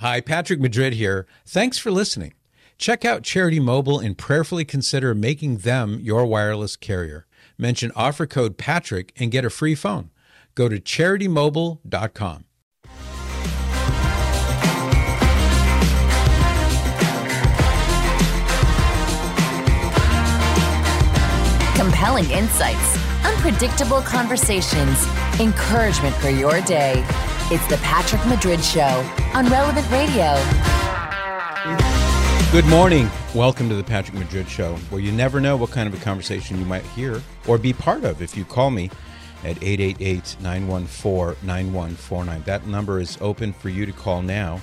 Hi, Patrick Madrid here. Thanks for listening. Check out Charity Mobile and prayerfully consider making them your wireless carrier. Mention offer code Patrick and get a free phone. Go to CharityMobile.com. Compelling insights, unpredictable conversations, encouragement for your day. It's the Patrick Madrid Show on Relevant Radio. Good morning. Welcome to the Patrick Madrid Show, where you never know what kind of a conversation you might hear or be part of if you call me at 888-914-9149. That number is open for you to call now,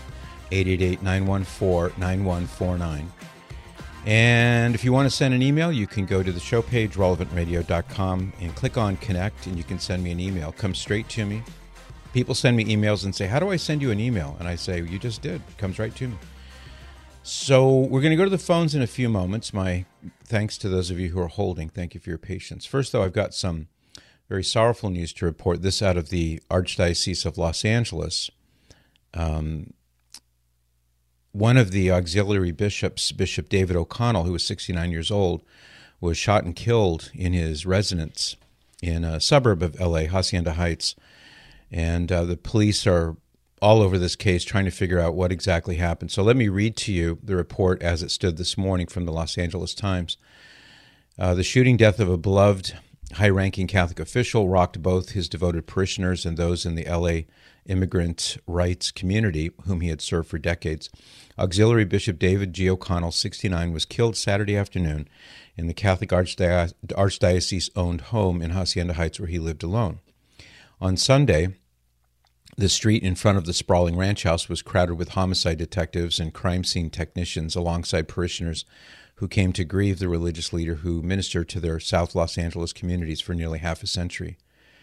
888-914-9149. And if you want to send an email, you can go to the show page, relevantradio.com, and click on Connect, and you can send me an email. Come straight to me. People send me emails and say, how do I send you an email? And I say, you just did. It comes right to me. So we're going to go to the phones in a few moments. My thanks to those of you who are holding. Thank you for your patience. First, though, I've got some very sorrowful news to report. This out of the Archdiocese of Los Angeles. One of the auxiliary bishops, Bishop David O'Connell, who was 69 years old, was shot and killed in his residence in a suburb of L.A., Hacienda Heights. And the police are all over this case trying to figure out what exactly happened. So let me read to you the report as it stood this morning from the Los Angeles Times. The shooting death of a beloved, high-ranking Catholic official rocked both his devoted parishioners and those in the L.A. immigrant rights community, whom he had served for decades. Auxiliary Bishop David G. O'Connell, 69, was killed Saturday afternoon in the Catholic Archdiocese-owned home in Hacienda Heights, where he lived alone. On Sunday, the street in front of the sprawling ranch house was crowded with homicide detectives and crime scene technicians alongside parishioners who came to grieve the religious leader who ministered to their South Los Angeles communities for nearly half a century.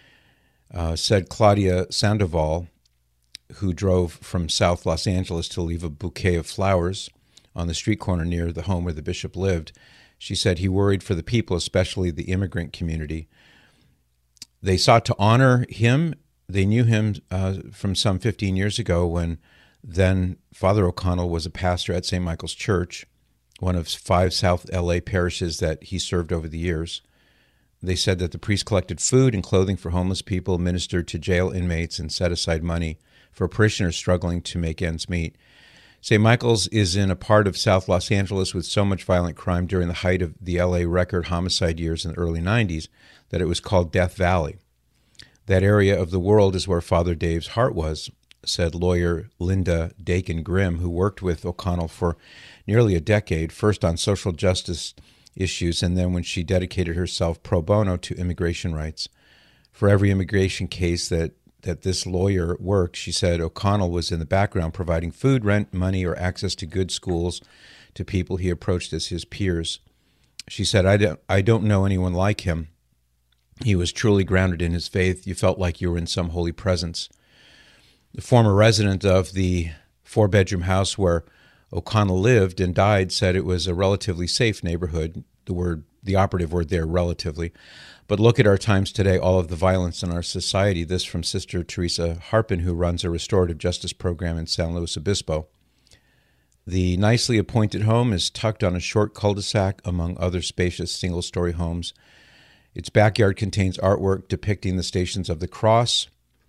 Said Claudia Sandoval, who drove from South Los Angeles to leave a bouquet of flowers on the street corner near the home where the bishop lived. She said he worried for the people, especially the immigrant community. They sought to honor him. They knew him from some 15 years ago when then Father O'Connell was a pastor at St. Michael's Church, one of 5 South L.A. parishes that he served over the years. They said that the priest collected food and clothing for homeless people, ministered to jail inmates, and set aside money for parishioners struggling to make ends meet. St. Michael's is in a part of South Los Angeles with so much violent crime during the height of the L.A. record homicide years in the early 90s that it was called Death Valley. That area of the world is where Father Dave's heart was, said lawyer Linda Dakin Grimm, who worked with O'Connell for nearly a decade, first on social justice issues and then when she dedicated herself pro bono to immigration rights. For every immigration case that this lawyer worked, she said O'Connell was in the background providing food, rent, money, or access to good schools to people he approached as his peers. She said, I don't know anyone like him. He was truly grounded in his faith. You felt like you were in some holy presence. The former resident of the 4-bedroom house where O'Connell lived and died said it was a relatively safe neighborhood. The operative word there, relatively. But look at our times today, all of the violence in our society. This from Sister Teresa Harpin, who runs a restorative justice program in San Luis Obispo. The nicely appointed home is tucked on a short cul-de-sac among other spacious single-story homes. Its backyard contains artwork depicting the Stations of the Cross.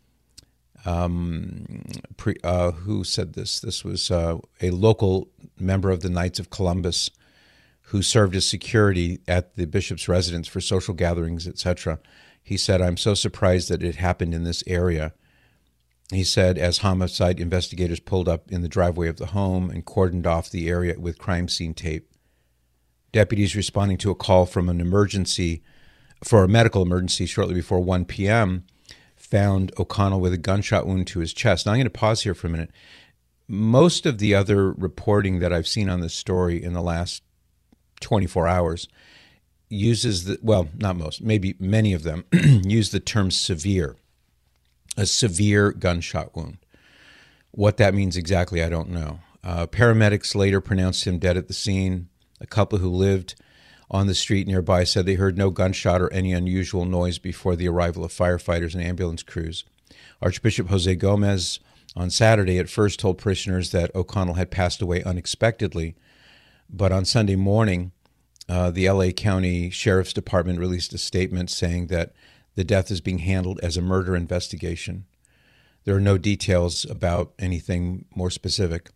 Who said this? This was a local member of the Knights of Columbus who served as security at the bishop's residence for social gatherings, etc. He said, I'm so surprised that it happened in this area. He said, as homicide investigators pulled up in the driveway of the home and cordoned off the area with crime scene tape. Deputies responding to a call from a medical emergency shortly before 1 p.m. found O'Connell with a gunshot wound to his chest. Now I'm going to pause here for a minute. Most of the other reporting that I've seen on this story in the last 24 hours uses not most, maybe many of them use the term severe, a severe gunshot wound. What that means exactly, I don't know. Paramedics later pronounced him dead at the scene. A couple who lived on the street nearby said they heard no gunshot or any unusual noise before the arrival of firefighters and ambulance crews. Archbishop Jose Gomez on Saturday at first told parishioners that O'Connell had passed away unexpectedly, but on Sunday morning, the L.A. County Sheriff's Department released a statement saying that the death is being handled as a murder investigation. There are no details about anything more specific.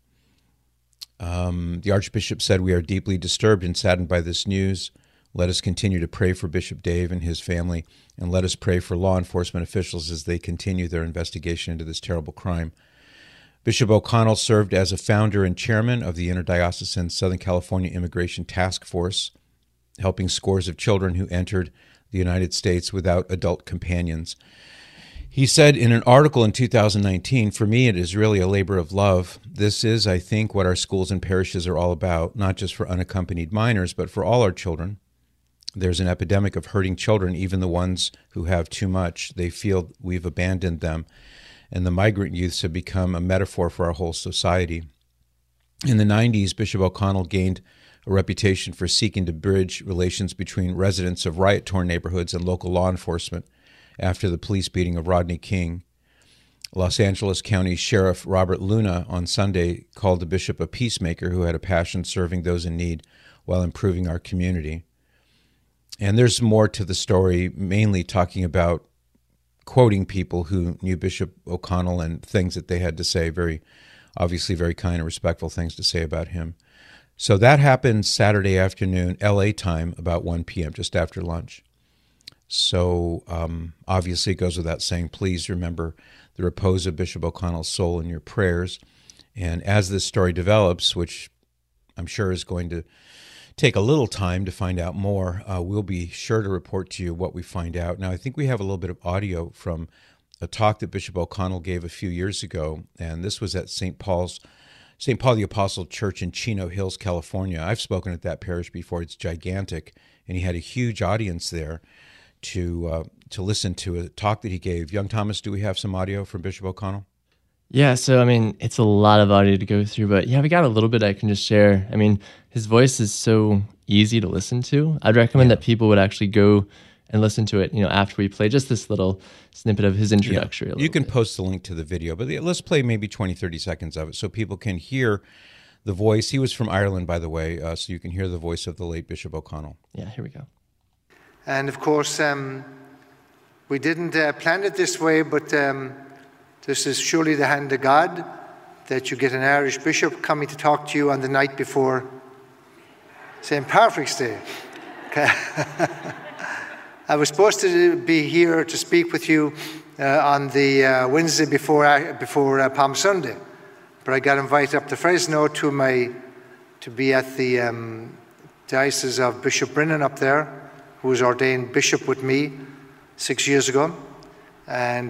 The Archbishop said, "We are deeply disturbed and saddened by this news. Let us continue to pray for Bishop Dave and his family, and let us pray for law enforcement officials as they continue their investigation into this terrible crime." Bishop O'Connell served as a founder and chairman of the Interdiocesan Southern California Immigration Task Force, helping scores of children who entered the United States without adult companions. He said in an article in 2019, "For me, it is really a labor of love. This is, I think, what our schools and parishes are all about, not just for unaccompanied minors, but for all our children. There's an epidemic of hurting children, even the ones who have too much. They feel we've abandoned them, and the migrant youths have become a metaphor for our whole society." In the 90s, Bishop O'Connell gained a reputation for seeking to bridge relations between residents of riot-torn neighborhoods and local law enforcement after the police beating of Rodney King. Los Angeles County Sheriff Robert Luna on Sunday called the bishop a peacemaker who had a passion serving those in need while improving our community. And there's more to the story, mainly talking about quoting people who knew Bishop O'Connell and things that they had to say, obviously very kind and respectful things to say about him. So that happened Saturday afternoon, LA time, about 1 p.m., just after lunch. So obviously it goes without saying, please remember the repose of Bishop O'Connell's soul in your prayers. And as this story develops, which I'm sure is going to take a little time to find out more, we'll be sure to report to you what we find out. Now, I think we have a little bit of audio from a talk that Bishop O'Connell gave a few years ago, and this was at St. Paul the Apostle Church in Chino Hills, California. I've spoken at that parish before. It's gigantic, and he had a huge audience there to listen to a talk that he gave. Young Thomas, do we have some audio from Bishop O'Connell? Yeah, so I mean, it's a lot of audio to go through, but yeah, we got a little bit I can just share. I mean, his voice is so easy to listen to. I'd recommend that people would actually go and listen to it, after we play just this little snippet of his introductory. You can post the link to the video, but let's play maybe 20, 30 seconds of it so people can hear the voice. He was from Ireland, by the way, so you can hear the voice of the late Bishop O'Connell. Yeah, here we go. And of course, we didn't plan it this way, but this is surely the hand of God, that you get an Irish bishop coming to talk to you on the night before St. Patrick's Day. I was supposed to be here to speak with you on the Wednesday before Palm Sunday, but I got invited up to Fresno to be at the Diocese of Bishop Brennan up there, who was ordained bishop with me 6 years ago, and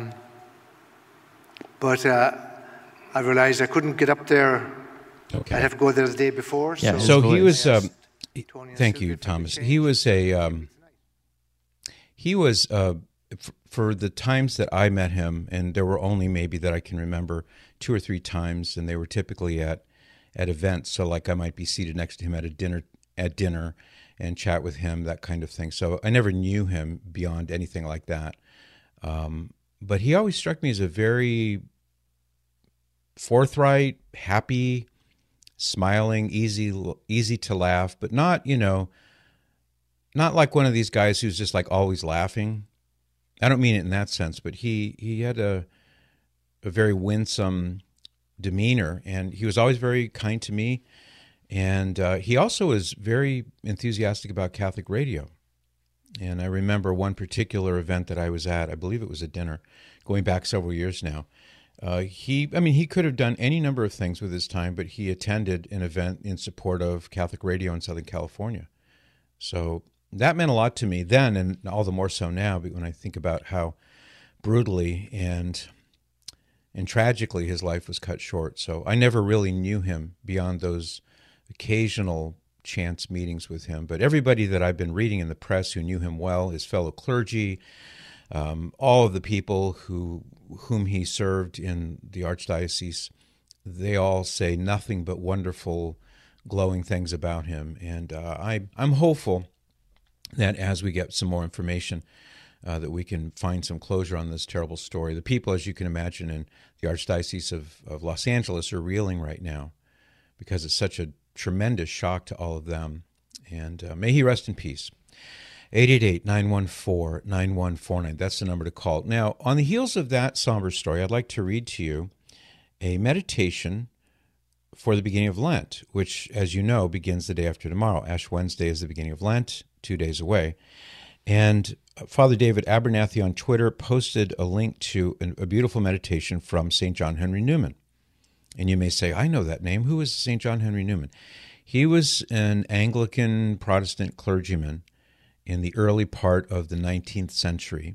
but I realized I couldn't get up there. Okay. I'd have to go there the day before. Yeah, so he was. Tony and Thank you, Sylvia Thomas. for He was for the times that I met him, and there were only maybe that I can remember 2 or 3 times, and they were typically at events. So like I might be seated next to him at dinner and chat with him, that kind of thing. So I never knew him beyond anything like that. But he always struck me as a very forthright, happy, smiling, easy to laugh, but not like one of these guys who's just like always laughing. I don't mean it in that sense, but he had a very winsome demeanor, and he was always very kind to me. And he also was very enthusiastic about Catholic radio. And I remember one particular event that I was at, I believe it was a dinner, going back several years now. He could have done any number of things with his time, but he attended an event in support of Catholic radio in Southern California. So that meant a lot to me then, and all the more so now, when I think about how brutally and tragically his life was cut short. So I never really knew him beyond those occasional chance meetings with him. But everybody that I've been reading in the press who knew him well, his fellow clergy, all of the people whom he served in the Archdiocese, they all say nothing but wonderful, glowing things about him. And I'm hopeful that as we get some more information that we can find some closure on this terrible story. The people, as you can imagine, in the Archdiocese of Los Angeles are reeling right now because it's such a tremendous shock to all of them. And may he rest in peace. 888-914-9149. That's the number to call. Now, on the heels of that somber story, I'd like to read to you a meditation for the beginning of Lent, which, as you know, begins the day after tomorrow. Ash Wednesday is the beginning of Lent, 2 days away. And Father David Abernathy on Twitter posted a link to a beautiful meditation from St. John Henry Newman. And you may say, I know that name. Who is St. John Henry Newman? He was an Anglican Protestant clergyman in the early part of the 19th century.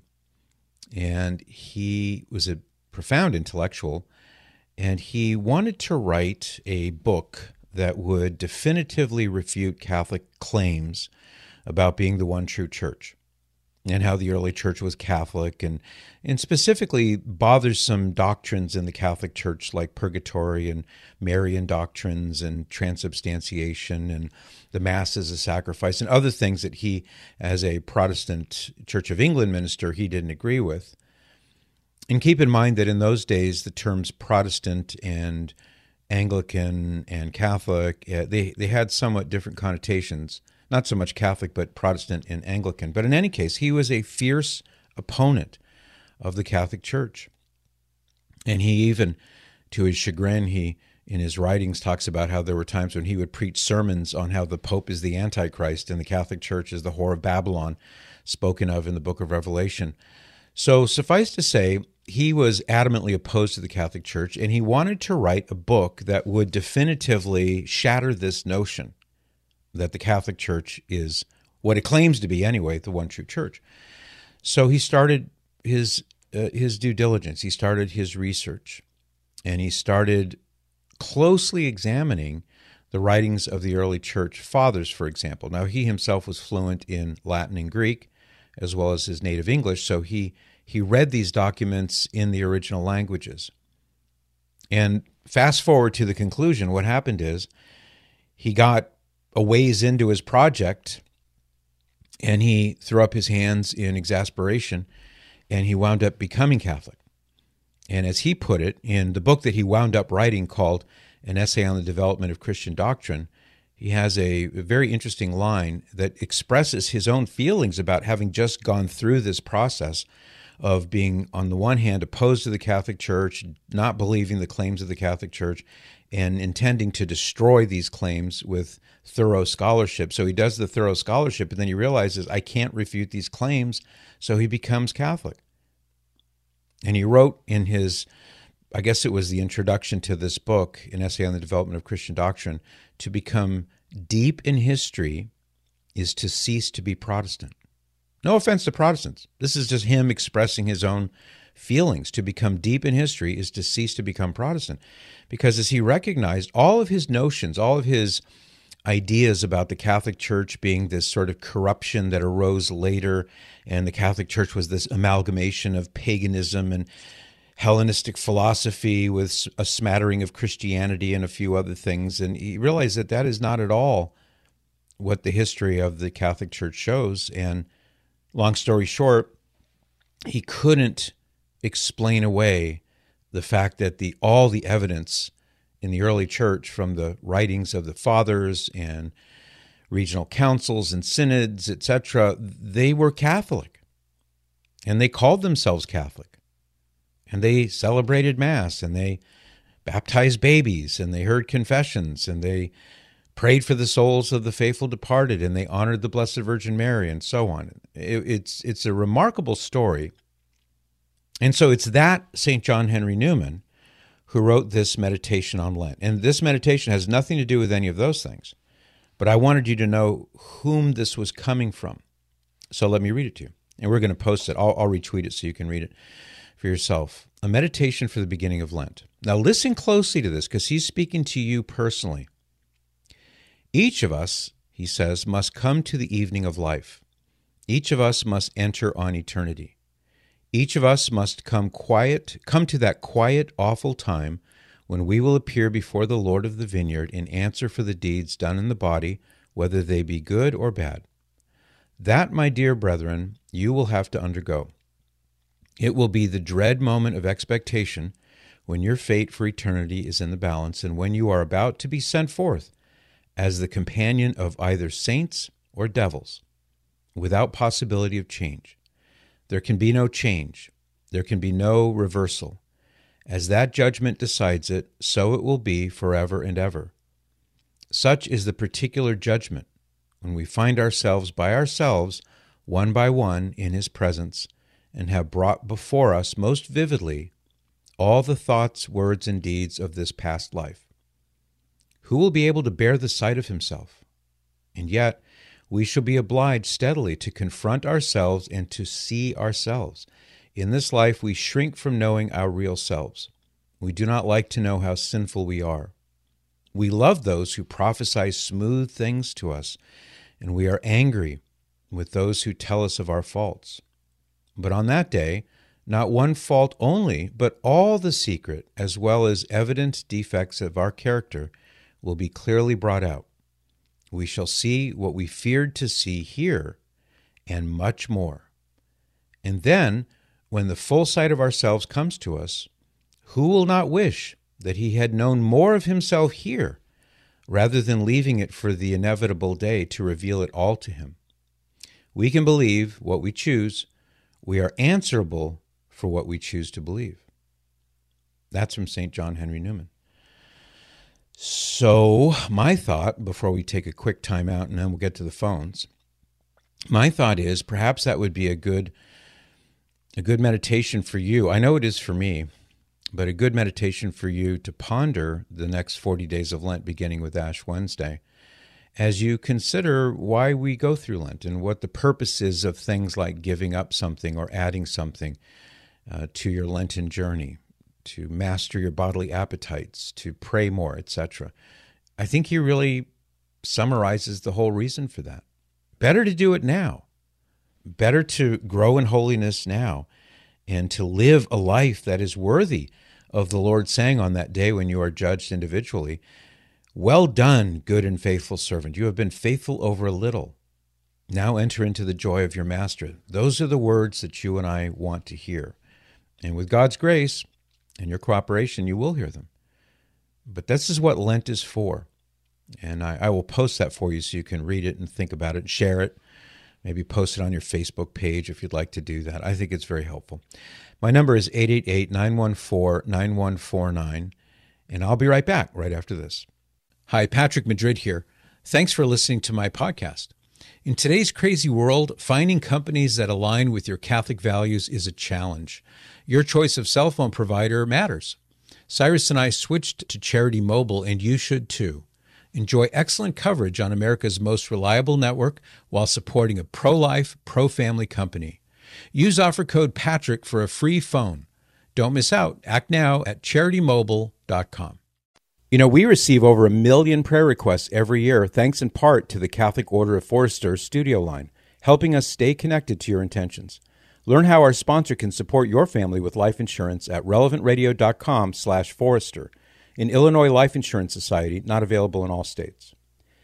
And he was a profound intellectual, and he wanted to write a book that would definitively refute Catholic claims about being the one true church and how the early church was Catholic and specifically bothersome doctrines in the Catholic Church like purgatory and Marian doctrines and transubstantiation and the Mass as a sacrifice and other things that he, as a Protestant Church of England minister, he didn't agree with. And keep in mind that in those days, the terms Protestant and Anglican and Catholic, they had somewhat different connotations. Not so much Catholic, but Protestant and Anglican. But in any case, he was a fierce opponent of the Catholic Church. And he even, to his chagrin, he, in his writings, talks about how there were times when he would preach sermons on how the Pope is the Antichrist and the Catholic Church is the whore of Babylon, spoken of in the book of Revelation. So suffice to say, he was adamantly opposed to the Catholic Church, and he wanted to write a book that would definitively shatter this notion that the Catholic Church is what it claims to be anyway, the one true church. So he started his due diligence. He started his research, and he started closely examining the writings of the early church fathers, for example. Now, he himself was fluent in Latin and Greek, as well as his native English, so he read these documents in the original languages. And fast forward to the conclusion, what happened is he got a ways into his project, and he threw up his hands in exasperation, and he wound up becoming Catholic. And as he put it, in the book that he wound up writing called An Essay on the Development of Christian Doctrine, he has a very interesting line that expresses his own feelings about having just gone through this process of being, on the one hand, opposed to the Catholic Church, not believing the claims of the Catholic Church, and intending to destroy these claims with thorough scholarship. So he does the thorough scholarship, and then he realizes, I can't refute these claims, so he becomes Catholic. And he wrote in his, I guess it was the introduction to this book, An Essay on the Development of Christian Doctrine, to become deep in history is to cease to be Protestant. No offense to Protestants. This is just him expressing his own feelings. To become deep in history is to cease to become Protestant. Because as he recognized, all of his notions, all of his ideas about the Catholic Church being this sort of corruption that arose later, and the Catholic Church was this amalgamation of paganism and Hellenistic philosophy with a smattering of Christianity and a few other things. And he realized that that is not at all what the history of the Catholic Church shows. And long story short, he couldn't explain away the fact that all the evidence in the early church from the writings of the fathers and regional councils and synods, etc., they were Catholic. And they called themselves Catholic. And they celebrated Mass, and they baptized babies, and they heard confessions, and they prayed for the souls of the faithful departed, and they honored the Blessed Virgin Mary, and so on. It's a remarkable story. And so it's that St. John Henry Newman who wrote this meditation on Lent. And this meditation has nothing to do with any of those things. But I wanted you to know whom this was coming from. So let me read it to you. And we're going to post it. I'll retweet it so you can read it for yourself. A meditation for the beginning of Lent. Now listen closely to this, because he's speaking to you personally. Each of us, he says, must come to the evening of life. Each of us must enter on eternity. Each of us must come to that quiet, awful time when we will appear before the Lord of the vineyard and answer for the deeds done in the body, whether they be good or bad. That, my dear brethren, you will have to undergo. It will be the dread moment of expectation when your fate for eternity is in the balance and when you are about to be sent forth as the companion of either saints or devils, without possibility of change. There can be no change. There can be no reversal. As that judgment decides it, so it will be forever and ever. Such is the particular judgment when we find ourselves by ourselves, one by one, in His presence, and have brought before us most vividly all the thoughts, words, and deeds of this past life. Who will be able to bear the sight of himself? And yet, we shall be obliged steadily to confront ourselves and to see ourselves. In this life, we shrink from knowing our real selves. We do not like to know how sinful we are. We love those who prophesy smooth things to us, and we are angry with those who tell us of our faults. But on that day, not one fault only, but all the secret, as well as evident defects of our character, will be clearly brought out. We shall see what we feared to see here, and much more. And then, when the full sight of ourselves comes to us, who will not wish that he had known more of himself here, rather than leaving it for the inevitable day to reveal it all to him? We can believe what we choose. We are answerable for what we choose to believe. That's from St. John Henry Newman. So my thought, before we take a quick time out and then we'll get to the phones, my thought is perhaps that would be a good meditation for you. I know it is for me, but a good meditation for you to ponder the next 40 days of Lent, beginning with Ash Wednesday, as you consider why we go through Lent and what the purpose is of things like giving up something or adding something to your Lenten journey, to master your bodily appetites, to pray more, etc. I think he really summarizes the whole reason for that. Better to do it now. Better to grow in holiness now and to live a life that is worthy of the Lord saying on that day when you are judged individually, "Well done, good and faithful servant. You have been faithful over a little. Now enter into the joy of your master." Those are the words that you and I want to hear. And with God's grace and your cooperation, you will hear them. But this is what Lent is for. And I will post that for you so you can read it and think about it and share it. Maybe post it on your Facebook page if you'd like to do that. I think it's very helpful. My number is 888-914-9149, and I'll be right back right after this. Hi, Patrick Madrid here. Thanks for listening to my podcast. In today's crazy world, finding companies that align with your Catholic values is a challenge. Your choice of cell phone provider matters. Cyrus and I switched to Charity Mobile, and you should too. Enjoy excellent coverage on America's most reliable network while supporting a pro-life, pro-family company. Use offer code PATRICK for a free phone. Don't miss out. Act now at CharityMobile.com. You know, we receive over 1 million prayer requests every year, thanks in part to the Catholic Order of Forester studio line, helping us stay connected to your intentions. Learn how our sponsor can support your family with life insurance at relevantradio.com/Forester. An Illinois Life Insurance Society, not available in all states.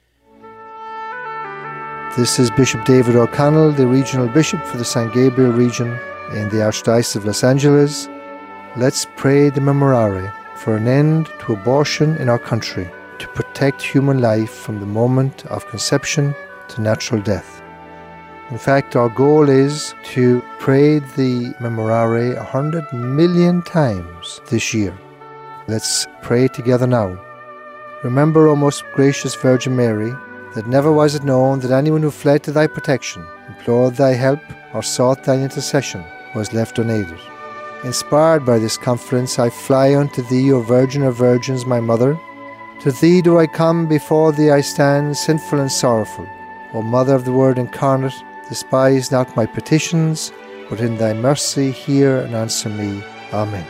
This is Bishop David O'Connell, the Regional Bishop for the San Gabriel region in the Archdiocese of Los Angeles. Let's pray the Memorare for an end to abortion in our country, to protect human life from the moment of conception to natural death. In fact, our goal is to pray the Memorare 100 million times this year. Let's pray together now. Remember, O most gracious Virgin Mary, that never was it known that anyone who fled to thy protection, implored thy help, or sought thine intercession was left unaided. Inspired by this confidence, I fly unto thee, O Virgin of Virgins, my Mother. To thee do I come, before thee I stand, sinful and sorrowful. O Mother of the Word incarnate, despise not my petitions, but in thy mercy hear and answer me. Amen.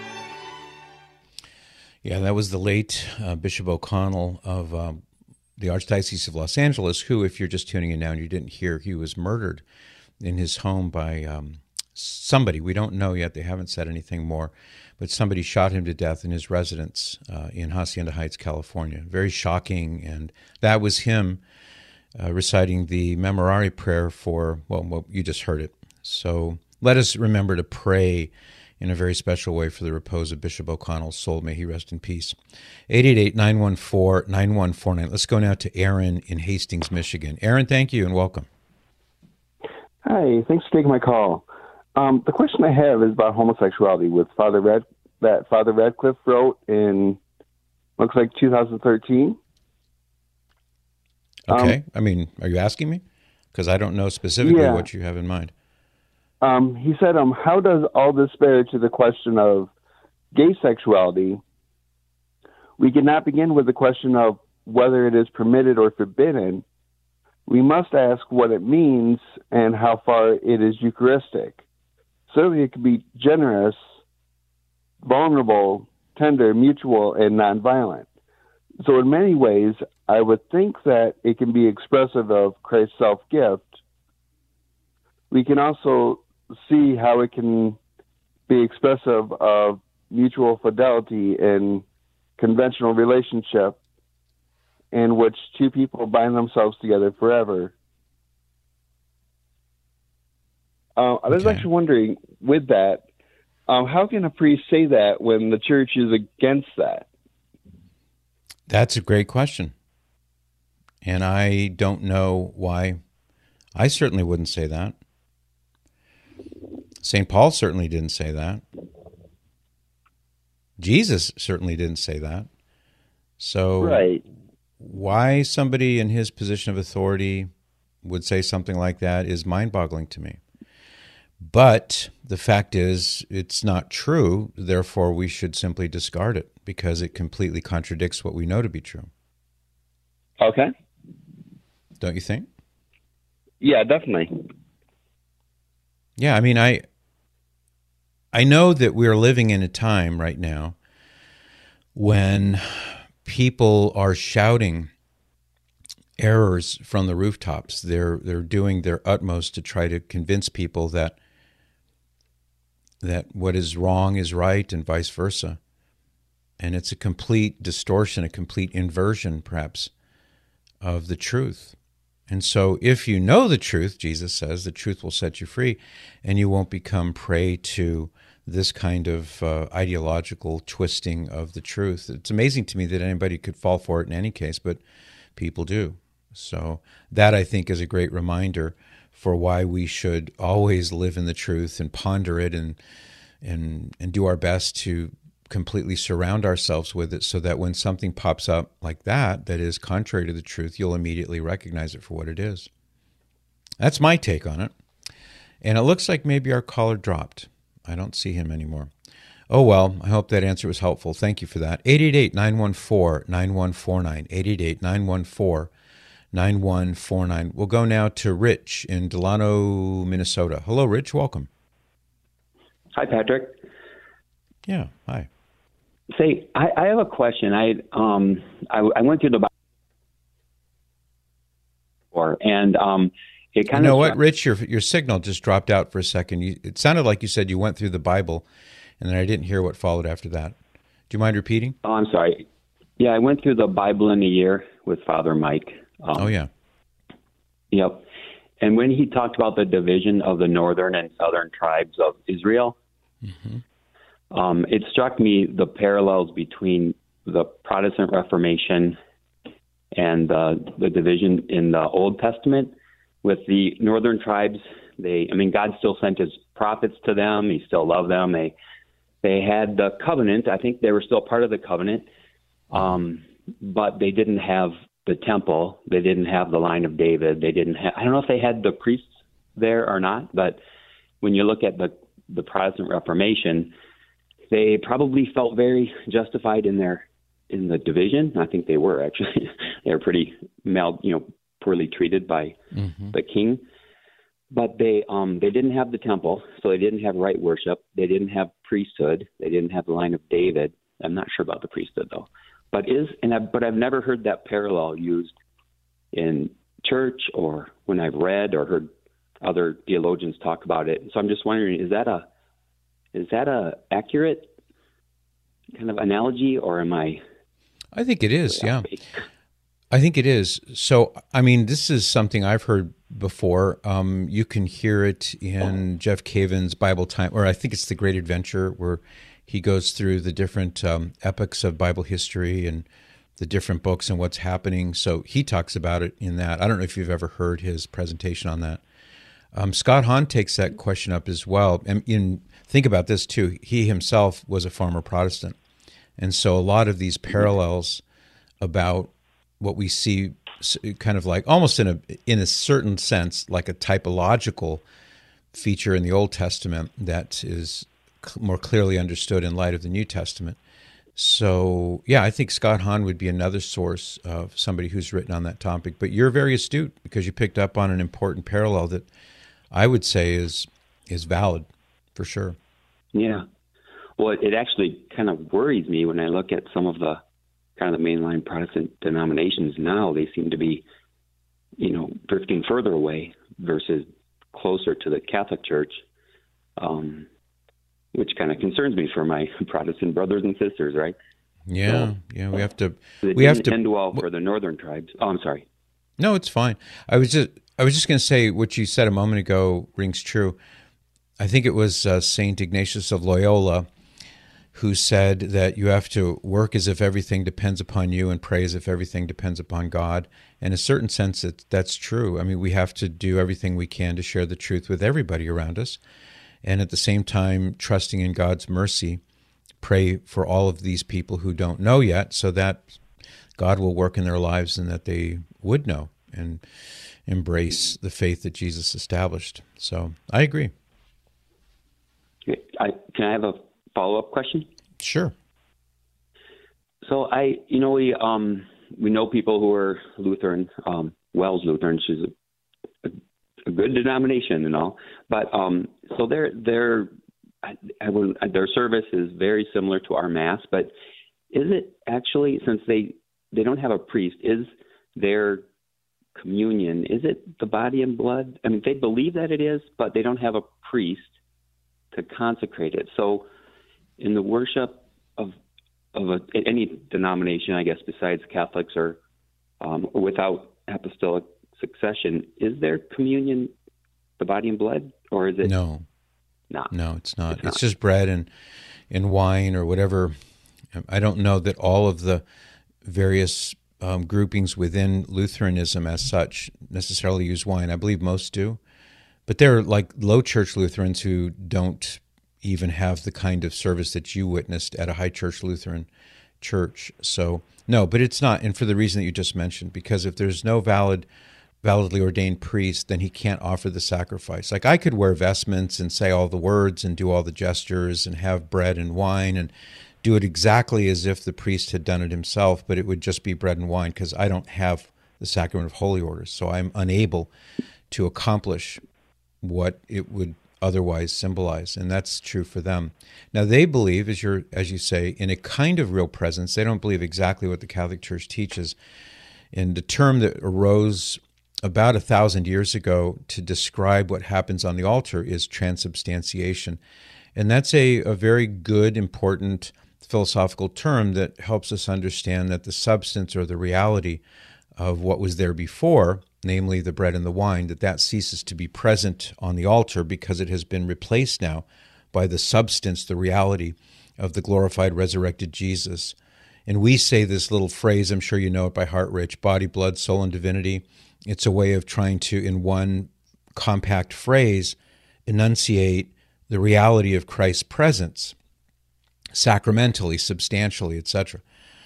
Yeah, that was the late Bishop O'Connell of the Archdiocese of Los Angeles, who, if you're just tuning in now and you didn't hear, he was murdered in his home by somebody. We don't know yet. They haven't said anything more. But somebody shot him to death in his residence in Hacienda Heights, California. Very shocking. And that was him reciting the Memorare prayer for, well, you just heard it. So let us remember to pray in a very special way for the repose of Bishop O'Connell's soul. May he rest in peace. 888-914-9149. Let's go now to Aaron in Hastings, Michigan. Aaron, thank you and welcome. Hi, thanks for taking my call. The question I have is about homosexuality with Father Radcliffe wrote in, looks like 2013. Okay. Are you asking me? Because I don't know specifically what you have in mind. He said, how does all this bear to the question of gay sexuality? We cannot begin with the question of whether it is permitted or forbidden. We must ask what it means and how far it is Eucharistic. Certainly it can be generous, vulnerable, tender, mutual, and nonviolent. So in many ways, I would think that it can be expressive of Christ's self-gift. We can also see how it can be expressive of mutual fidelity in conventional relationship in which two people bind themselves together forever. I was actually wondering, with that, how can a priest say that when the church is against that? That's a great question. And I don't know why. I certainly wouldn't say that. St. Paul certainly didn't say that. Jesus certainly didn't say that. So right. Why somebody in his position of authority would say something like that is mind-boggling to me. But the fact is, it's not true. Therefore, we should simply discard it because it completely contradicts what we know to be true. Okay. Don't you think? Yeah, definitely. Yeah, I know that we're living in a time right now when people are shouting errors from the rooftops. They're doing their utmost to try to convince people that what is wrong is right and vice versa. And it's a complete distortion, a complete inversion, perhaps, of the truth. And so if you know the truth, Jesus says, the truth will set you free, and you won't become prey to this kind of ideological twisting of the truth. It's amazing to me that anybody could fall for it in any case, but people do. So that, I think, is a great reminder for why we should always live in the truth and ponder it and do our best to completely surround ourselves with it, so that when something pops up like that is contrary to the truth, you'll immediately recognize it for what it is. That's my take on it. And it looks like maybe our caller dropped. I don't see him anymore. Oh, well, I hope that answer was helpful. Thank you for that. 888-914-9149, 888-914-9149. We'll go now to Rich in Delano, Minnesota. Hello, Rich. Welcome. Hi, Patrick. Yeah, hi. Say, I have a question. I went through the Bible, and it kind of. You know what, Rich? Your signal just dropped out for a second. It sounded like you said you went through the Bible, and then I didn't hear what followed after that. Do you mind repeating? Oh, I'm sorry. Yeah, I went through the Bible in a year with Father Mike. Oh, yeah. Yep. And when he talked about the division of the northern and southern tribes of Israel, it struck me the parallels between the Protestant Reformation and the division in the Old Testament. With the northern tribes, God still sent his prophets to them. He still loved them. They had the covenant. I think they were still part of the covenant, but they didn't have the temple. They didn't have the line of David. They didn't have. I don't know if they had the priests there or not, but when you look at the Protestant Reformation, they probably felt very justified in the division. I think they were actually. They were pretty poorly treated by the king. But they didn't have the temple, so they didn't have right worship. They didn't have priesthood. They didn't have the line of David. I'm not sure about the priesthood though. But I've never heard that parallel used in church or when I've read or heard other theologians talk about it. So I'm just wondering, is that a accurate kind of analogy, or am I? I think it is. Yeah. I think it is. So, I mean, this is something I've heard before. You can hear it in Jeff Caven's Bible Time, or I think it's The Great Adventure, where he goes through the different epochs of Bible history and the different books and what's happening. So he talks about it in that. I don't know if you've ever heard his presentation on that. Scott Hahn takes that question up as well. And think about this too. He himself was a farmer Protestant. And so a lot of these parallels about what we see kind of like almost in a certain sense, like a typological feature in the Old Testament that is more clearly understood in light of the New Testament. So, yeah, I think Scott Hahn would be another source of somebody who's written on that topic. But you're very astute because you picked up on an important parallel that I would say is valid for sure. Yeah. Well, it actually kind of worries me when I look at some of the kind of the mainline Protestant denominations now. They seem to be, drifting further away versus closer to the Catholic Church, which kind of concerns me for my Protestant brothers and sisters, right? Yeah, so, we have to. It didn't end well for the northern tribes. Oh, I'm sorry. No, it's fine. I was just going to say what you said a moment ago rings true. I think it was Saint Ignatius of Loyola who said that you have to work as if everything depends upon you and pray as if everything depends upon God. In a certain sense, that's true. I mean, we have to do everything we can to share the truth with everybody around us. And at the same time, trusting in God's mercy, pray for all of these people who don't know yet so that God will work in their lives and that they would know and embrace the faith that Jesus established. So I agree. Can I have a follow-up question? Sure. So we know people who are Lutheran, Wells Lutheran, which is a good denomination and all, but so their service is very similar to our Mass. But is it actually, since they don't have a priest, is their communion, is it the body and blood? I mean, they believe that it is, but they don't have a priest to consecrate it. So in the worship of any denomination, I guess, besides Catholics or without apostolic succession, is their communion the body and blood, or is it? No. Not. No, it's not. It's just bread and wine or whatever. I don't know that all of the various groupings within Lutheranism as such necessarily use wine. I believe most do. But there are like low church Lutherans who don't even have the kind of service that you witnessed at a high church Lutheran church. So, no, but it's not. And for the reason that you just mentioned, because if there's no validly ordained priest, then he can't offer the sacrifice. Like I could wear vestments and say all the words and do all the gestures and have bread and wine and do it exactly as if the priest had done it himself, but it would just be bread and wine because I don't have the sacrament of holy orders. So I'm unable to accomplish what it would otherwise symbolize, and that's true for them. Now they believe, as you say, in a kind of real presence. They don't believe exactly what the Catholic Church teaches. And the term that arose about 1,000 years ago to describe what happens on the altar is transubstantiation. And that's a very good, important philosophical term that helps us understand that the substance or the reality of what was there before, namely the bread and the wine, that ceases to be present on the altar because it has been replaced now by the substance, the reality of the glorified, resurrected Jesus. And we say this little phrase, I'm sure you know it by heart, Rich, body, blood, soul, and divinity. It's a way of trying to, in one compact phrase, enunciate the reality of Christ's presence, sacramentally, substantially, etc.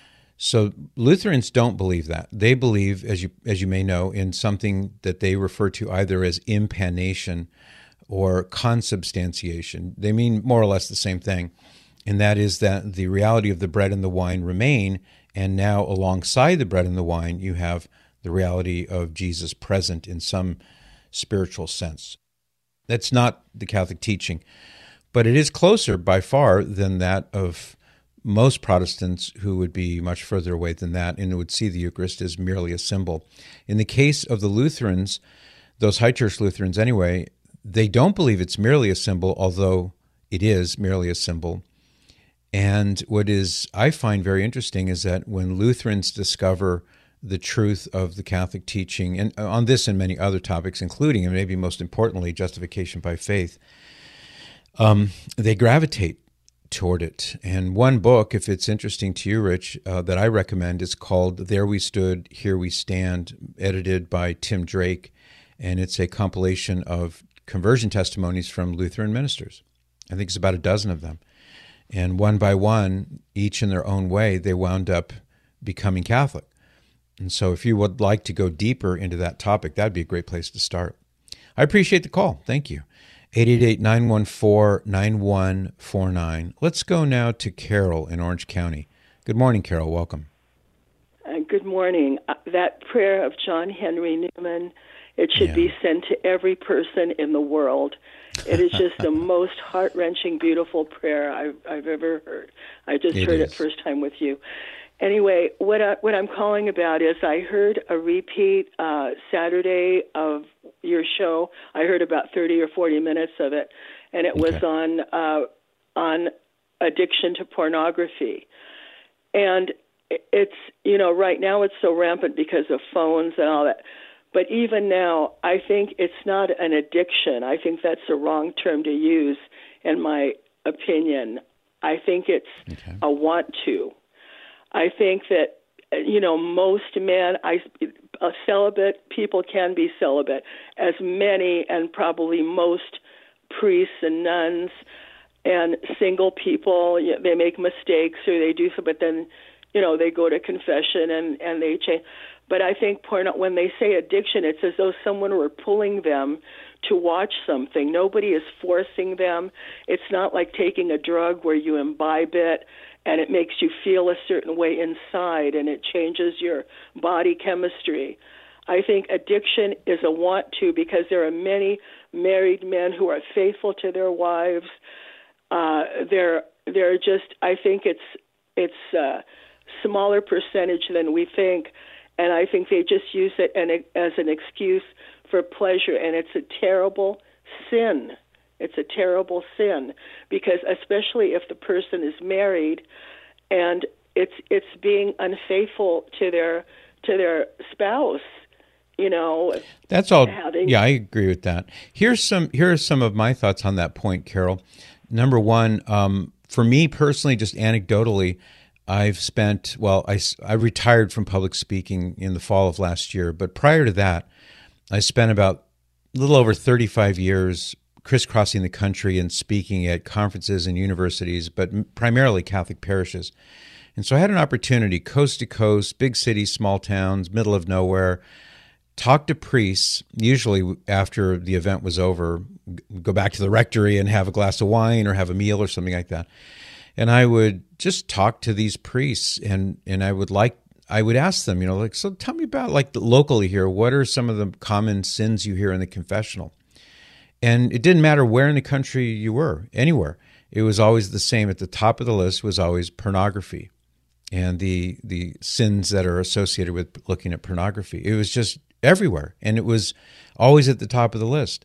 So Lutherans don't believe that. They believe, as you may know, in something that they refer to either as impanation or consubstantiation. They mean more or less the same thing, and that is that the reality of the bread and the wine remain, and now alongside the bread and the wine, you have the reality of Jesus present in some spiritual sense. That's not the Catholic teaching, but it is closer by far than that of most Protestants who would be much further away than that and would see the Eucharist as merely a symbol. In the case of the Lutherans, those high church Lutherans anyway, they don't believe it's merely a symbol, although it is merely a symbol. And what is I find very interesting is that when Lutherans discover the truth of the Catholic teaching, and on this and many other topics, including, and maybe most importantly, justification by faith, they gravitate toward it. And one book, if it's interesting to you, Rich, that I recommend is called There We Stood, Here We Stand, edited by Tim Drake, and it's a compilation of conversion testimonies from Lutheran ministers. I think it's about a dozen of them. And one by one, each in their own way, they wound up becoming Catholic. And so if you would like to go deeper into that topic, that'd be a great place to start. I appreciate the call. Thank you. 888-914-9149. Let's go now to Carol in Orange County. Good morning, Carol. Welcome. Good morning. That prayer of John Henry Newman, it should be sent to every person in the world. It is just the most heart-wrenching, beautiful prayer I've ever heard. I just heard it first time with you. Anyway, what I'm calling about is I heard a repeat Saturday of your show. I heard about 30 or 40 minutes of it, and it was on addiction to pornography. And it's, right now it's so rampant because of phones and all that. But even now, I think it's not an addiction. I think that's a wrong term to use, in my opinion. I think it's a want to. I think that, most men, celibate people can be celibate, as many and probably most priests and nuns and single people, they make mistakes or they do so, but then, they go to confession and they change. But I think when they say addiction, it's as though someone were pulling them to watch something. Nobody is forcing them. It's not like taking a drug where you imbibe it and it makes you feel a certain way inside and it changes your body chemistry. I think addiction is a want to, because there are many married men who are faithful to their wives. They're just, I think it's a smaller percentage than we think. And I think they just use it as an excuse for pleasure, and it's a terrible sin. It's a terrible sin, because especially if the person is married, and it's being unfaithful to their spouse. That's all. Yeah, I agree with that. Here are some of my thoughts on that point, Carol. Number one, for me personally, just anecdotally, I retired from public speaking in the fall of last year, but prior to that, I spent about a little over 35 years crisscrossing the country and speaking at conferences and universities, but primarily Catholic parishes. And so I had an opportunity, coast to coast, big cities, small towns, middle of nowhere, talk to priests, usually after the event was over, go back to the rectory and have a glass of wine or have a meal or something like that. And I would just talk to these priests, and I would ask them, so tell me about locally here, what are some of the common sins you hear in the confessional? And it didn't matter where in the country you were, anywhere. It was always the same. At the top of the list was always pornography and the sins that are associated with looking at pornography. It was just everywhere, and it was always at the top of the list.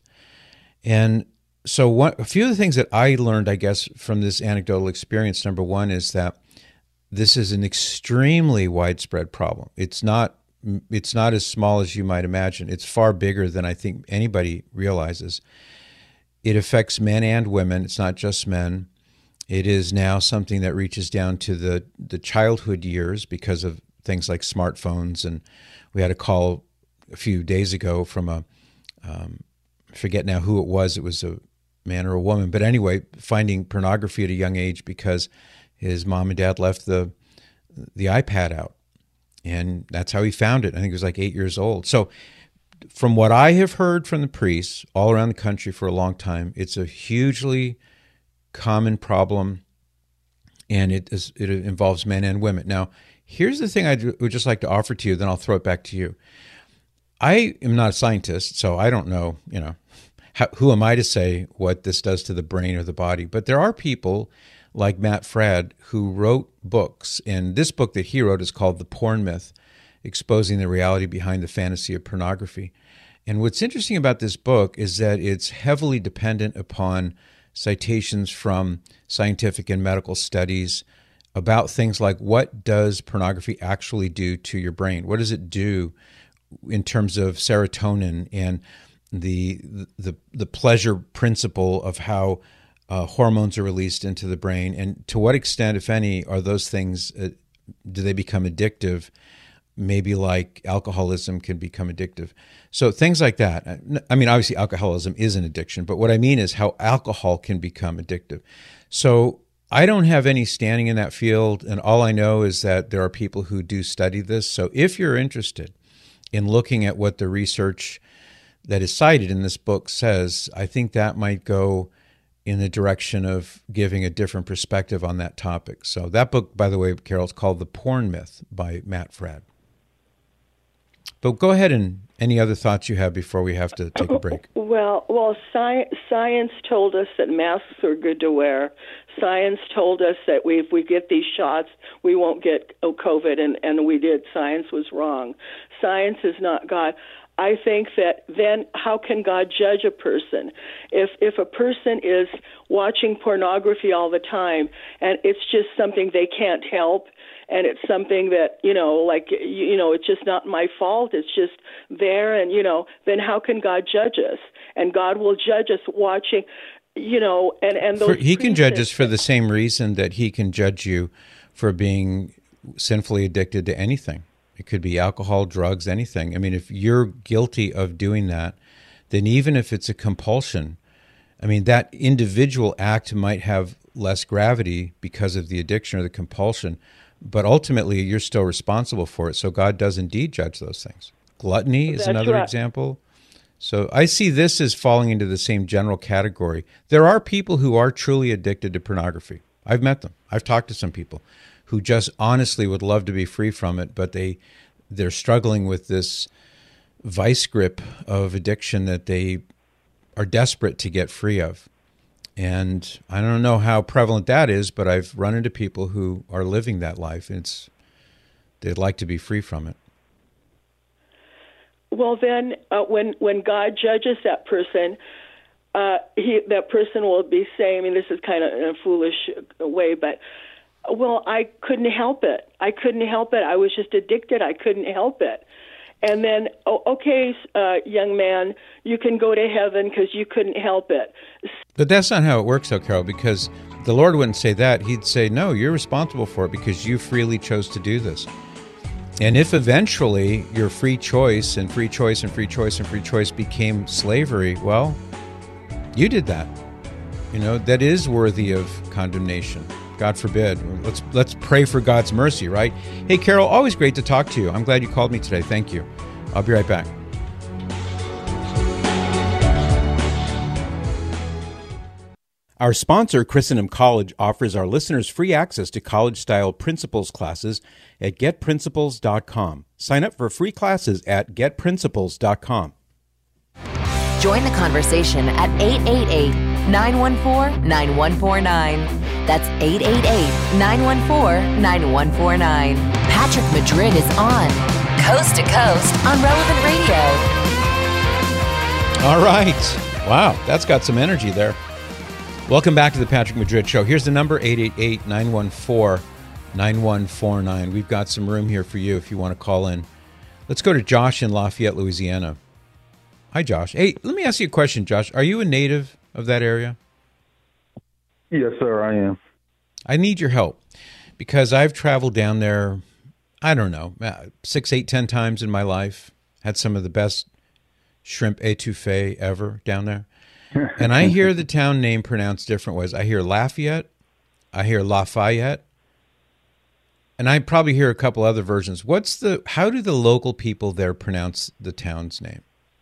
And so a few of the things that I learned, I guess, from this anecdotal experience, number one, is that this is an extremely widespread problem. It's not as small as you might imagine. It's far bigger than I think anybody realizes. It affects men and women. It's not just men. It is now something that reaches down to the childhood years because of things like smartphones. And we had a call a few days ago from I forget now who it was. It was a man or a woman, but anyway, finding pornography at a young age because his mom and dad left the iPad out, and that's how he found it. I think he was like 8 years old. So from what I have heard from the priests all around the country for a long time, it's a hugely common problem, and it involves men and women. Now, here's the thing I would just like to offer to you, then I'll throw it back to you. I am not a scientist, so I don't know, who am I to say what this does to the brain or the body? But there are people like Matt Fradd who wrote books, and this book that he wrote is called The Porn Myth, Exposing the Reality Behind the Fantasy of Pornography. And what's interesting about this book is that it's heavily dependent upon citations from scientific and medical studies, about things like what does pornography actually do to your brain? What does it do in terms of serotonin and the pleasure principle of how hormones are released into the brain, and to what extent, if any, are those things do they become addictive? Maybe like alcoholism can become addictive. So things like that. I mean, obviously alcoholism is an addiction, but what I mean is how alcohol can become addictive. So I don't have any standing in that field, and all I know is that there are people who do study this. So if you're interested in looking at what the research that is cited in this book says, I think that might go in the direction of giving a different perspective on that topic. So that book, by the way, Carol, is called The Porn Myth by Matt Fradd. But go ahead, and any other thoughts you have before we have to take a break? Well, science told us that masks are good to wear. Science told us that if we get these shots, we won't get COVID, and we did. Science was wrong. Science is not God. I think that then how can God judge a person? If a person is watching pornography all the time and it's just something they can't help, and it's something that, it's just not my fault, it's just there, and, then how can God judge us? And God will judge us watching, and those He can judge us for the same reason that he can judge you for being sinfully addicted to anything. It could be alcohol, drugs, anything. I mean, if you're guilty of doing that, then even if it's a compulsion, I mean, that individual act might have less gravity because of the addiction or the compulsion, but ultimately you're still responsible for it. So God does indeed judge those things. Gluttony is another example. So I see this as falling into the same general category. There are people who are truly addicted to pornography. I've met them. I've talked to some people who just honestly would love to be free from it, but they're struggling with this vice grip of addiction that they are desperate to get free of. And I don't know how prevalent that is, but I've run into people who are living that life. They'd like to be free from it. Well, then, when God judges that person, that person will be saying, I mean, this is kind of in a foolish way, but, well, I couldn't help it. I was just addicted. I couldn't help it. And then, young man, you can go to heaven because you couldn't help it. But that's not how it works, though, Carol, because the Lord wouldn't say that. He'd say, no, you're responsible for it because you freely chose to do this. And if eventually your free choice and free choice and free choice and free choice became slavery, well, you did that. That is worthy of condemnation. God forbid. Let's pray for God's mercy, right? Hey, Carol, always great to talk to you. I'm glad you called me today. Thank you. I'll be right back. Our sponsor, Christendom College, offers our listeners free access to college-style principles classes at getprinciples.com. Sign up for free classes at getprinciples.com. Join the conversation at 888-914-9149. That's 888-914-9149. Patrick Madrid is on Coast to Coast on Relevant Radio. All right. Wow, that's got some energy there. Welcome back to the Patrick Madrid Show. Here's the number, 888-914-9149. We've got some room here for you if you want to call in. Let's go to Josh in Lafayette, Louisiana. Hi, Josh. Hey, let me ask you a question, Josh. Are you a native of that area? Yes, sir, I am. I need your help because I've traveled down there, I don't know, 6, 8, 10 times in my life. Had some of the best shrimp étouffée ever down there. And I hear the town name pronounced different ways. I hear Lafayette, I hear Lafayette, and I probably hear a couple other versions. How do the local people there pronounce the town's name?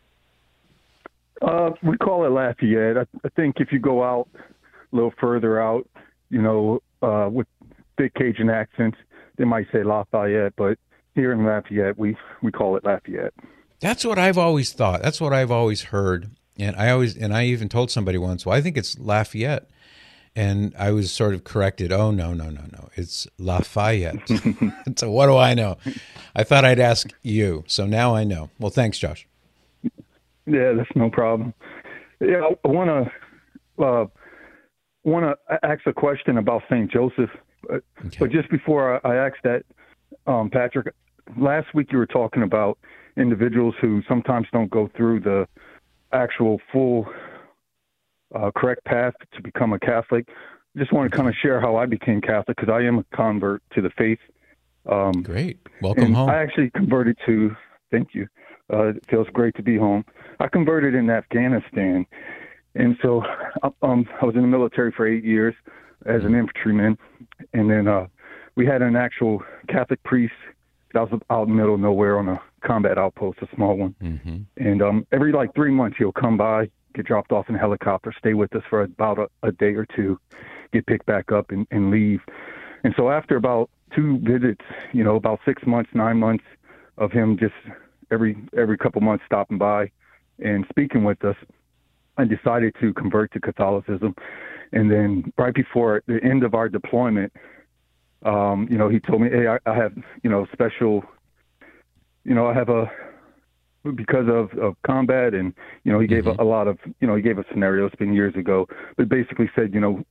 We call it Lafayette. I think if you go out a little further out, with thick Cajun accents, they might say Lafayette, but here in Lafayette, we call it Lafayette. That's what I've always thought. That's what I've always heard. And I even told somebody once, well, I think it's Lafayette. And I was sort of corrected. Oh, no. It's Lafayette. So what do I know? I thought I'd ask you. So now I know. Well, thanks, Josh. Yeah, that's no problem. Yeah, I want to ask a question about St. Joseph But just before I asked that, Patrick, last week you were talking about individuals who sometimes don't go through the actual full correct path to become a Catholic. Just want to kind of share how I became Catholic, because I am a convert to the faith. Great. Welcome home. I actually converted to, thank you. It feels great to be home. I converted in Afghanistan. And so I was in the military for 8 years as an infantryman. And then we had an actual Catholic priest that was out in the middle of nowhere on a combat outpost, a small one. Mm-hmm. And every 3 months he'll come by, get dropped off in a helicopter, stay with us for about a day or two, get picked back up and leave. And so after about 2 visits, about 6 months, 9 months of him just every couple months stopping by and speaking with us, I decided to convert to Catholicism. And then right before the end of our deployment, he told me, hey, I have, special, I have because of combat, and, he gave a lot of, he gave a scenario. It's been years ago, but basically said, you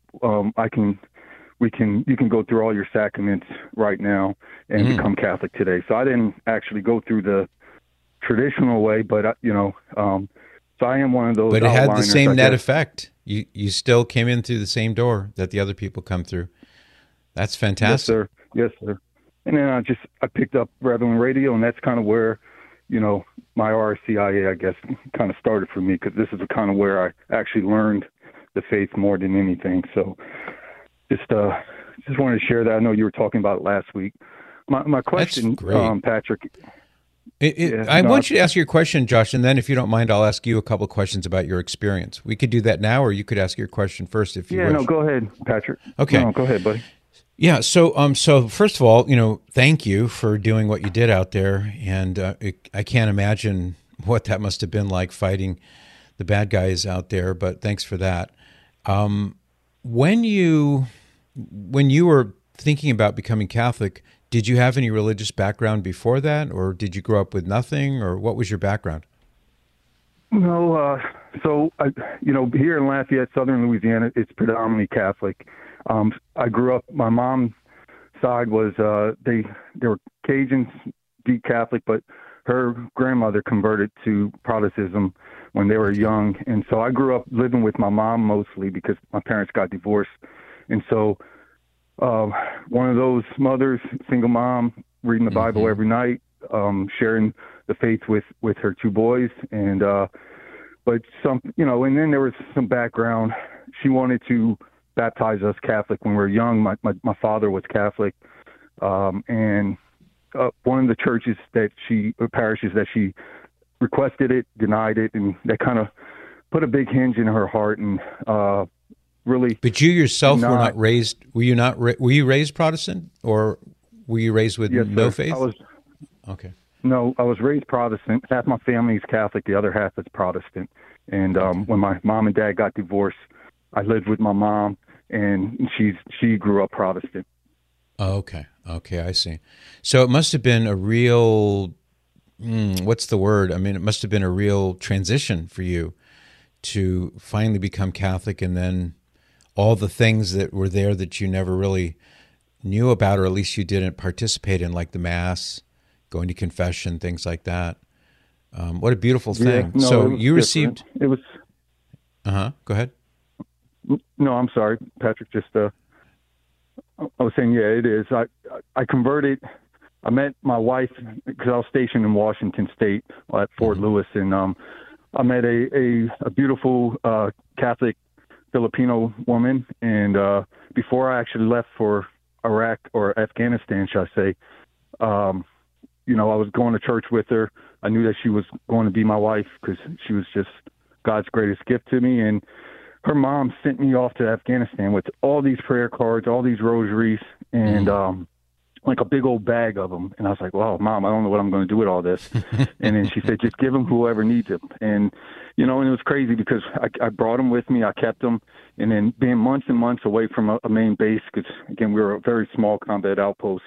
can go through all your sacraments right now and become Catholic today. So I didn't actually go through the traditional way, but so I am one of those. But it had the same net effect. You still came in through the same door that the other people come through. That's fantastic. Yes, sir. And then I picked up Reverend Radio, and that's kind of where, my RCIA, I guess, kind of started for me, because this is kind of where I actually learned the faith more than anything. So just wanted to share that. I know you were talking about it last week. My question, Patrick. I want you to ask your question, Josh, and then if you don't mind, I'll ask you a couple of questions about your experience. We could do that now, or you could ask your question first if you wish. No, go ahead, Patrick. Okay. No, go ahead, buddy. Yeah, so first of all, thank you for doing what you did out there, and I can't imagine what that must have been like fighting the bad guys out there, but thanks for that. When you were thinking about becoming Catholic, did you have any religious background before that, or did you grow up with nothing, or what was your background? No, so here in Lafayette, Southern Louisiana, it's predominantly Catholic. I grew up. My mom's side was they were Cajuns, deep Catholic, but her grandmother converted to Protestantism when they were young, and so I grew up living with my mom mostly because my parents got divorced, and so. One of those mothers, single mom, reading the Bible every night, sharing the faith with her 2 boys. And, but and then there was some background. She wanted to baptize us Catholic when we were young. My father was Catholic. And one of the parishes that she requested it, denied it. And that kind of put a big hinge in her heart. And, really, but you yourself were not raised. Were you raised Protestant, or were you raised with no faith? Okay. No, I was raised Protestant. Half my family is Catholic, the other half is Protestant. And when my mom and dad got divorced, I lived with my mom, and she grew up Protestant. Okay, I see. So it must have been a real, what's the word? I mean, it must have been a real transition for you to finally become Catholic, and then all the things that were there that you never really knew about, or at least you didn't participate in, like the Mass, going to confession, things like that. What a beautiful thing. Yeah, no, so you received... It was... Go ahead. No, I'm sorry, Patrick. Just I was saying, yeah, it is. I converted. I met my wife because I was stationed in Washington State at Fort Lewis, and I met a beautiful Catholic Filipino woman, and before I actually left for Iraq or Afghanistan, shall I say, I was going to church with her. I knew that she was going to be my wife because she was just God's greatest gift to me. And her mom sent me off to Afghanistan with all these prayer cards, all these rosaries, and like a big old bag of them. And I was like, well, Mom, I don't know what I'm going to do with all this. And then she said, just give them whoever needs them. And, and it was crazy because I brought them with me. I kept them. And then being months and months away from a main base, because, again, we were a very small combat outpost,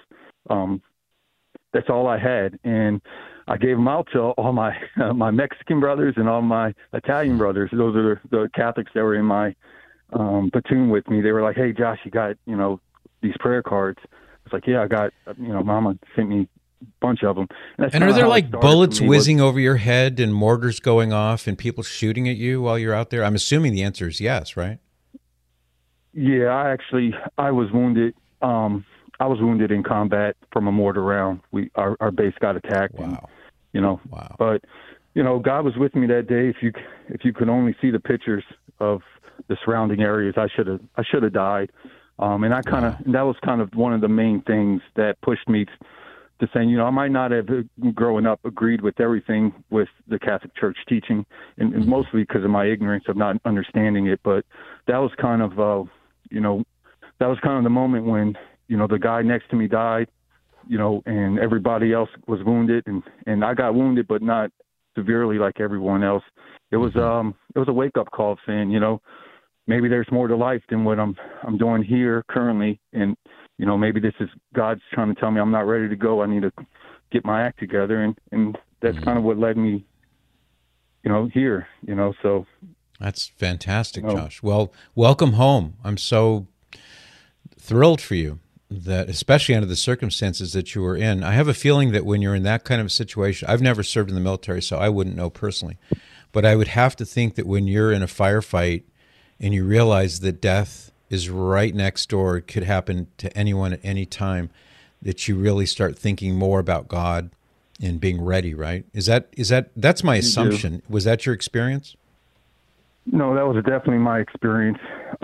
that's all I had. And I gave them out to all my my Mexican brothers and all my Italian brothers. Those are the Catholics that were in my platoon with me. They were like, hey, Josh, you got, these prayer cards. It's like, yeah, I got, Mama sent me a bunch of them. And are there like bullets whizzing over your head and mortars going off and people shooting at you while you're out there? I'm assuming the answer is yes, right? Yeah, I was wounded. I was wounded in combat from a mortar round. Our base got attacked. Wow. And, wow. But, God was with me that day. If you could only see the pictures of the surrounding areas, I should have died. And that was kind of one of the main things that pushed me to saying, I might not have growing up agreed with everything with the Catholic Church teaching, and mostly because of my ignorance of not understanding it. But that was kind of, that was kind of the moment when, the guy next to me died, and everybody else was wounded, and I got wounded, but not severely like everyone else. It was a wake up call saying, maybe there's more to life than what I'm doing here currently, and maybe this is God's trying to tell me I'm not ready to go. I need to get my act together, and that's kind of what led me, here. So that's fantastic, Josh. Well, welcome home. I'm so thrilled for you, that especially under the circumstances that you were in. I have a feeling that when you're in that kind of a situation, I've never served in the military, so I wouldn't know personally, but I would have to think that when you're in a firefight and you realize that death is right next door, it could happen to anyone at any time, that you really start thinking more about God and being ready, right? That's my assumption. Was that your experience? No, that was definitely my experience.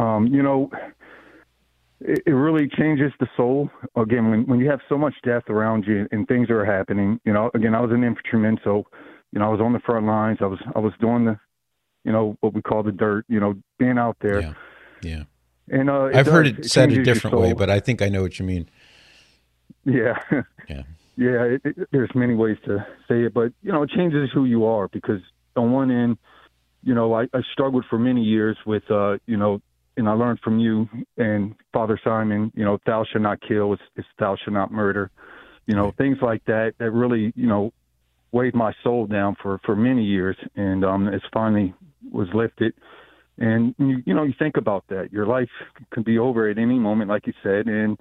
It really changes the soul. Again, when you have so much death around you and things are happening, again, I was an infantryman, so, I was on the front lines. I was doing the, what we call the dirt, being out there. Yeah. And I've heard it said a different way, but I think I know what you mean. Yeah. Yeah. Yeah. There's many ways to say it, but, it changes who you are, because on one end, I struggled for many years with, and I learned from you and Father Simon, thou shalt not kill, it's thou shalt not murder, things like that really, weighed my soul down for many years. And it's finally was lifted. And, you think about that. Your life can be over at any moment, like you said. And,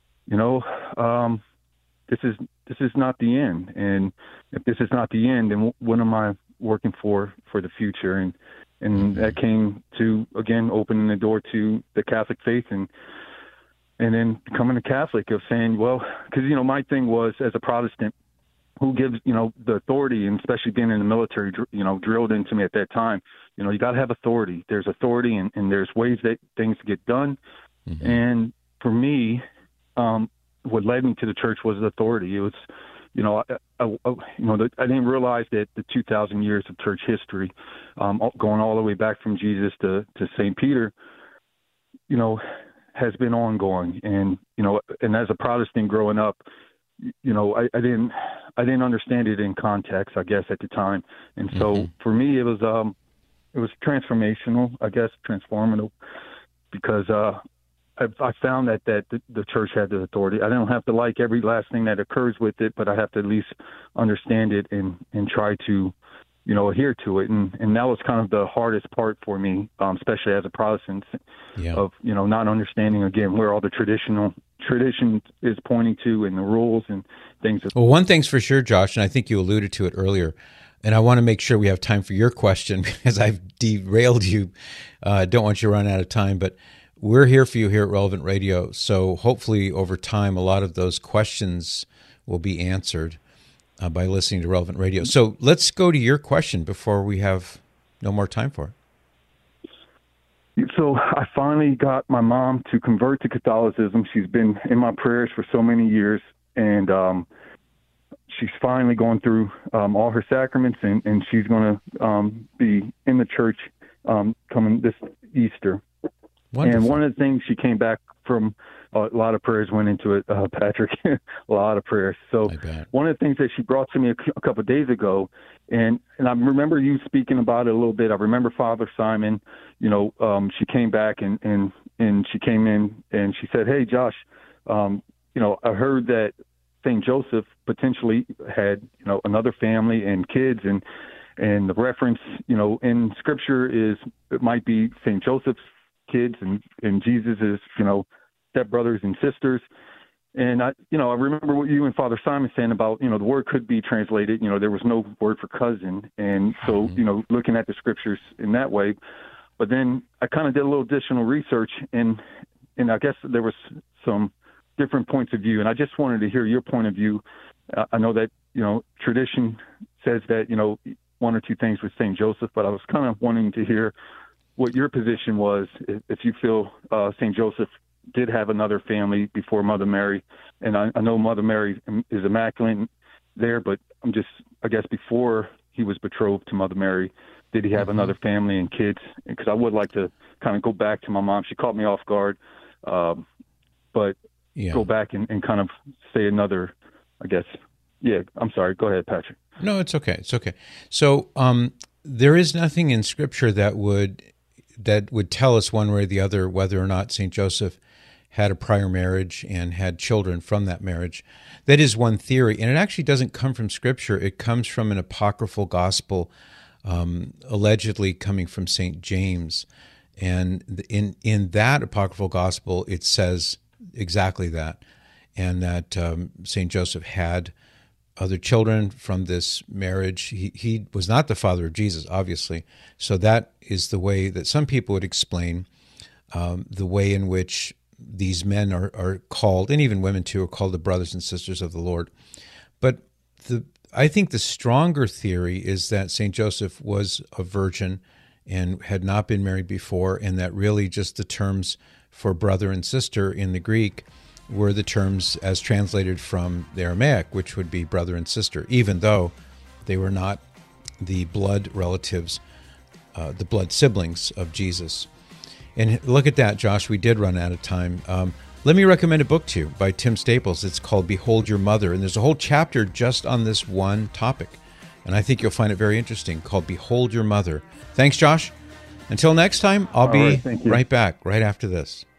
this is not the end. And if this is not the end, then what am I working for the future? And that came to, again, opening the door to the Catholic faith and then becoming a Catholic, of saying, well, because, my thing was, as a Protestant, who gives, the authority, and especially being in the military, drilled into me at that time, you got to have authority. There's authority and there's ways that things get done. Mm-hmm. And for me, what led me to the church was the authority. It was, I didn't realize that the 2,000 years of church history, going all the way back from Jesus to St. Peter, has been ongoing. And, and as a Protestant growing up, I didn't understand it in context, I guess, at the time. And so for me, it was transformational, I guess, transformative, because I found that the church had the authority. I don't have to like every last thing that occurs with it, but I have to at least understand it and try to, adhere to it. And that was kind of the hardest part for me, especially as a Protestant, of, not understanding, again, where all the tradition is pointing to, and the rules and things. Well, one thing's for sure, Josh, and I think you alluded to it earlier, and I want to make sure we have time for your question because I've derailed you. Don't want you to run out of time, but we're here for you here at Relevant Radio. So hopefully over time, a lot of those questions will be answered by listening to Relevant Radio. So let's go to your question before we have no more time for it. So I finally got my mom to convert to Catholicism. She's been in my prayers for so many years, and she's finally going through all her sacraments, and she's going to be in the church coming this Easter. Wonderful. And one of the things she came back from, a lot of prayers went into it, Patrick, a lot of prayers. So one of the things that she brought to me a couple of days ago, and I remember you speaking about it a little bit. I remember Father Simon, she came back and she came in and she said, "Hey, Josh, I heard that St. Joseph potentially had, another family and kids, and the reference, in Scripture is, it might be St. Joseph's kids, and Jesus is, stepbrothers and sisters. And I remember what you and Father Simon saying about, the word could be translated, there was no word for cousin. And so, looking at the scriptures in that way, but then I kind of did a little additional research and I guess there was some different points of view. And I just wanted to hear your point of view. I know that, tradition says that, one or two things with St. Joseph, but I was kind of wanting to hear what your position was, if you feel St. Joseph did have another family before Mother Mary. And I know Mother Mary is immaculate there, but I guess before he was betrothed to Mother Mary, did he have another family and kids? Because I would like to kind of go back to my mom. She caught me off guard, but go back and kind of say another, I guess. Yeah, I'm sorry. Go ahead, Patrick. No, it's okay. It's okay. So there is nothing in Scripture that would tell us one way or the other whether or not St. Joseph had a prior marriage and had children from that marriage. That is one theory, and it actually doesn't come from Scripture. It comes from an apocryphal gospel, allegedly coming from St. James. And in that apocryphal gospel, it says exactly that, and that St. Joseph had other children from this marriage. He was not the father of Jesus, obviously. So that is the way that some people would explain the way in which these men are called, and even women too, are called the brothers and sisters of the Lord. But I think the stronger theory is that St. Joseph was a virgin and had not been married before, and that really just the terms for brother and sister in the Greek were the terms as translated from the Aramaic, which would be brother and sister, even though they were not the blood relatives, the blood siblings of Jesus. And look at that, Josh, we did run out of time. Let me recommend a book to you by Tim Staples. It's called Behold Your Mother, and there's a whole chapter just on this one topic. And I think you'll find it very interesting, called Behold Your Mother. Thanks, Josh. Until next time, I'll be right back, right after this.